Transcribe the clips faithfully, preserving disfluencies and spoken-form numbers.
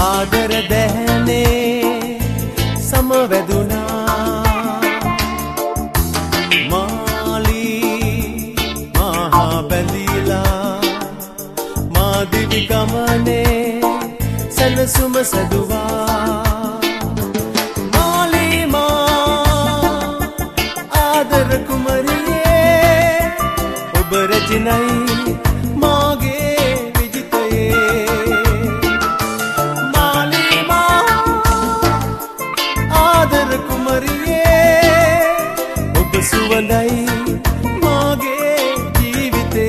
ආදර දැහැනේ සමවැදුනා මාලී මහා බැඳිලා මා දිවි ගමනේ සැනසුම සැදුවා මාලී මා ආදර කුමරියේ ඔබ රැජිනයි सुवंदाई मागे जीविते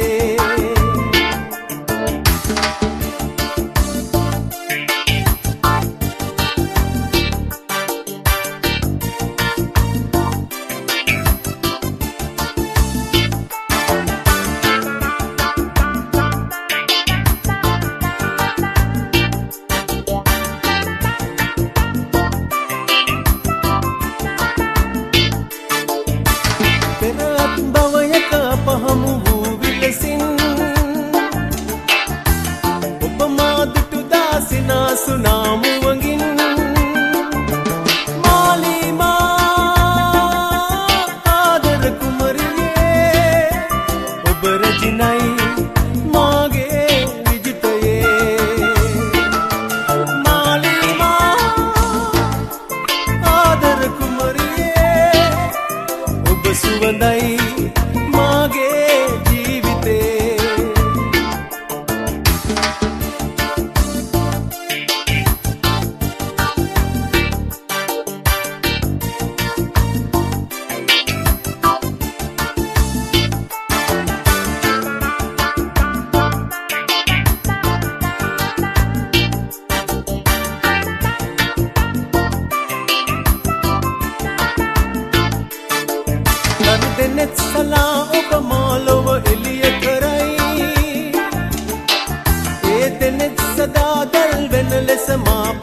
सुनामुवंगिन माली मां आदर कुमरिये ඔබ රැජිනයි මාගේ විජිතයේ මාලි මා ආදර කුමරියේ ඔබ සුවඳයි මාගේ ජීවිතේ දෙනෙත් සලා ඔබ මාලොව එළිය කරයි ඒ දෙනෙත් සදා දැල් වෙන ලෙස මා